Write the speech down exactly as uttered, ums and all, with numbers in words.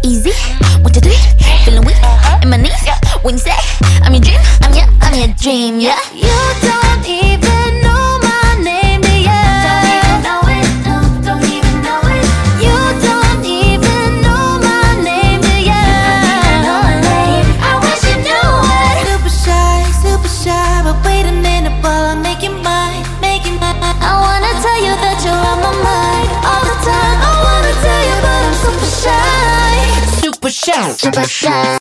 easy. One, two, three, feeling weak in my knees. When you say I'm your dream, I'm your, I'm your dream, yeah. You don't even know my name, do ya? Don't even know it, no, don't even know it. You don't even know my name, do ya? Know my name, I wish you knew it. Super shy, super shy, but wait a minute while I make you mine, make you mine. I wanna tell you that you're on my mind all the time. I wanna tell you, but I'm super shy, super shy, Super shy.